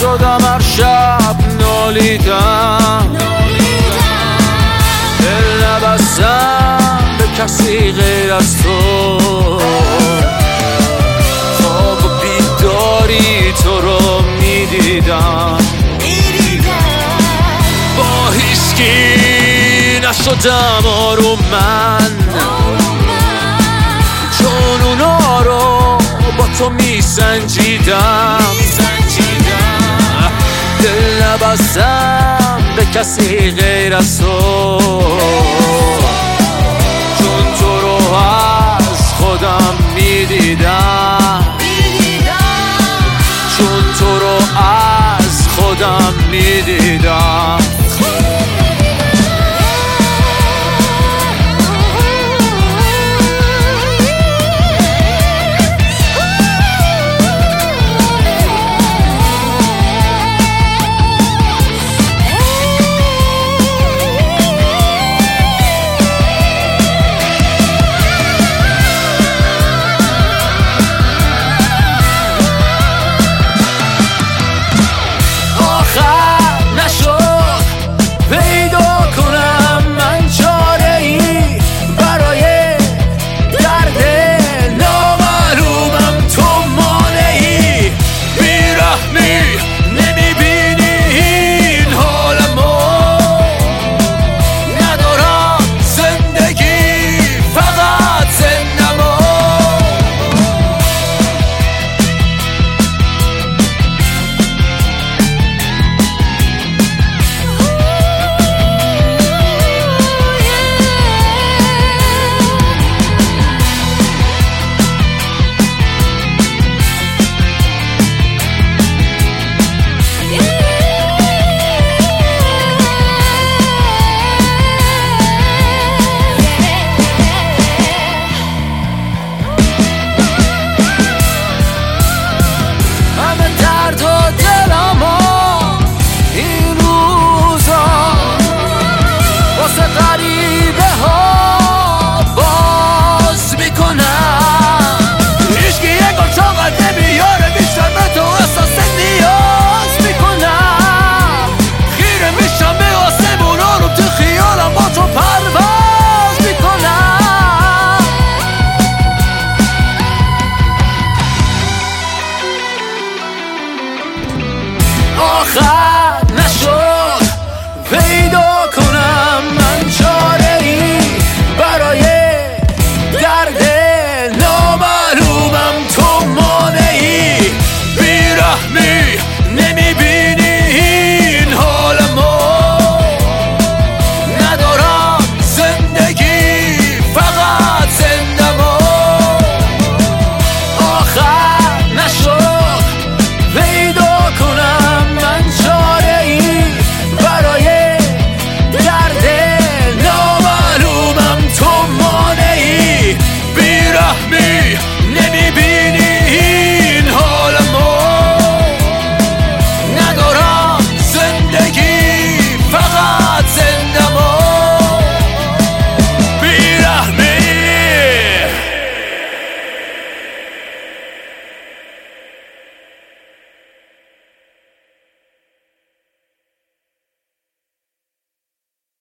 شدم هر شب نالیدم، دل نبستم به کسی غیر از تو. خواب و بیداری تو رو میدیدم، با هیچکی نشدم آروم من، چون اونا رو با تو میسنجیدم. دل نبستم به کسی غیر از تو، چون تو رو از خودم میدیدم، چون تو رو از خودم میدیدم. آخر